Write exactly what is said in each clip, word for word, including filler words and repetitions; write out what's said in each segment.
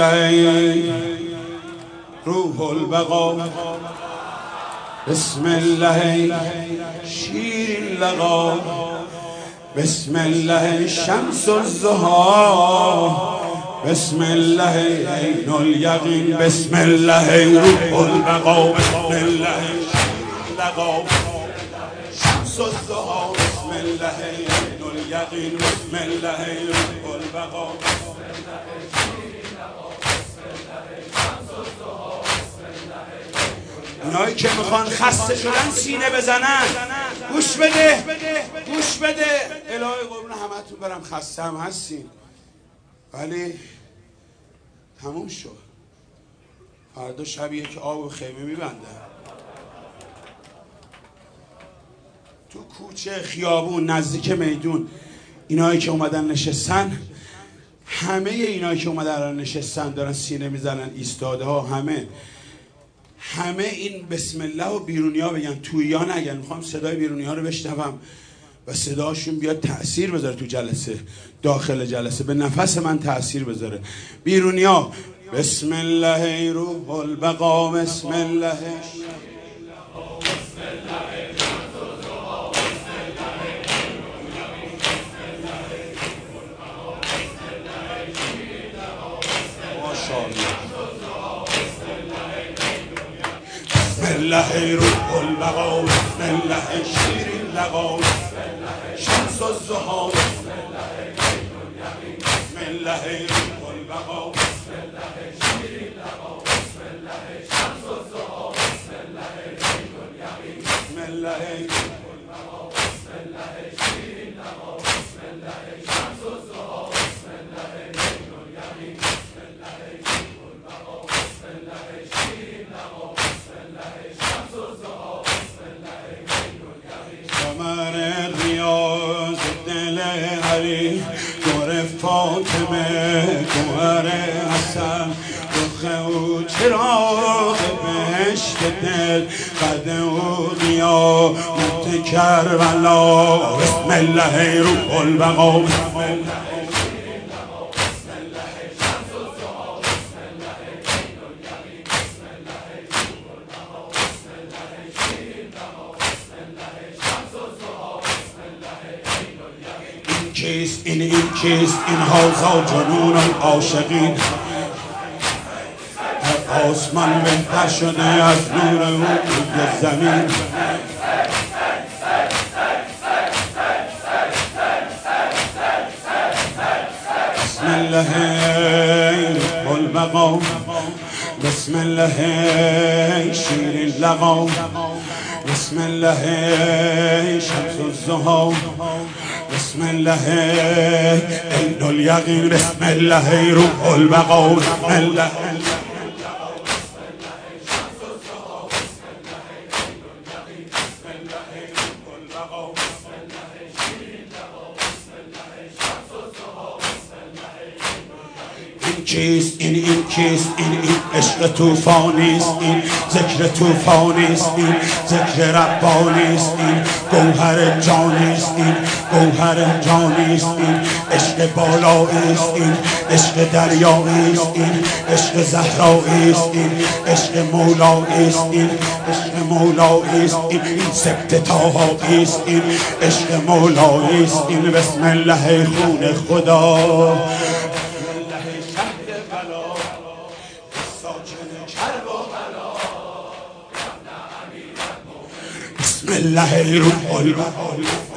الله روح البقا بسم الله شیر اللقا بسم الله شمس الضحی بسم الله عین الیقین بسم الله روح البقا بسم الله شیر اللقا شمس الضحی بسم الله عین الیقین بسم الله روح البقا اونایی که میخوان خسته شدن سینه بزنن گوش بده گوش بده. الهی قربون همتون برم، خسته هم هستین ولی تموم شد. فردا شبیه که آب و خیمه میبندن تو کوچه خیابون نزدیک میدون. اینایی که اومدن نشستن، همه اینایی که اومدن نشستن دارن سینه میزنن، ایستاده ها، همه همه این بسم الله و بیرونی ها بگن، تویی ها نگن. میخوام صدای بیرونی ها رو بشنوم و صداشون بیاد تأثیر بذاره تو جلسه، داخل جلسه به نفس من تأثیر بذاره. بیرونی ها بسم الله روح البقا بسم الله بسم الله روح البقا بسم الله شیر اللقا شمس الضحی بسم الله روح البقا بسم الله شیر اللقا بسم الله شمس الضحی بسم الله عین الیقین بسم الله روح البقا بسم الله شیر اللقا بسم الله شمس الضحی بسم الله عین الیقین بسم الله روح البقا بسم الله شیر اللقا قمر ریاض دل علی دور فاطمه گوهر حسن رخ او چراغ بهشت دل قد او قیا موت کربلا بسم الله روح البقا بسم الله کیست این این کیست این هازا جنون العاشقین، هر آسمان بهتر شده از نور او روی زمین. بسم الله روح البقا بسم الله شیر اللقا بسم الله شمس الضحی بسم الله عین الیقین بسم الله روح البقا بسم الله کیست این این کیست این این عشق توفانیست، این ذکر توفانیست، این ذکر ربانیست، این گوهر جانیست، این گوهر جانیست، این عشق بالاییست، این عشق دریاییست، این عشق زهراییست، این عشق مولاییست، این عشق مولاییست، این این سبت طاهاییست، این عشق مولاییست، این بسم الله خون خدا بسم الله روح البقا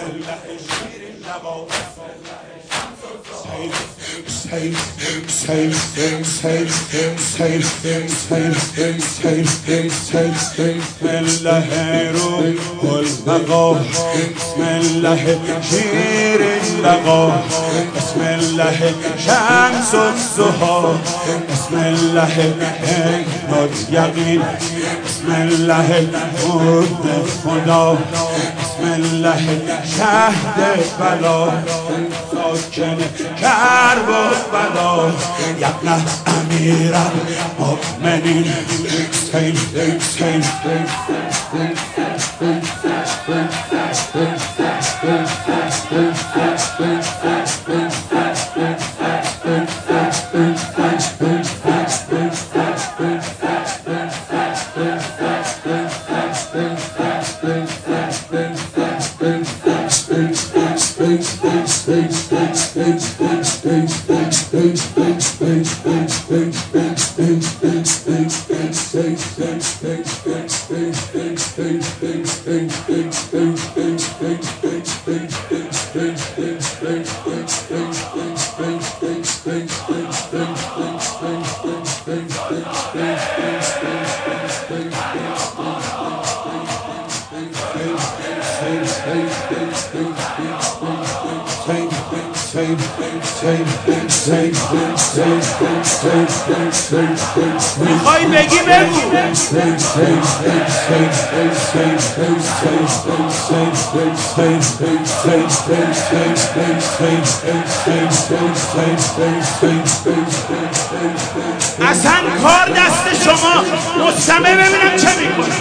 بسم الله شیر اللقا بسم الله شمس الضحی بسم الله عین الیقین بسم الله خود خدا بسم الله شهد بلا ساکن کرب و بلا یبن امیر المؤمنین سین سین سین میخوای بگی بگو. اصلا کار دست شما، مستمع ببینم چه میکنه.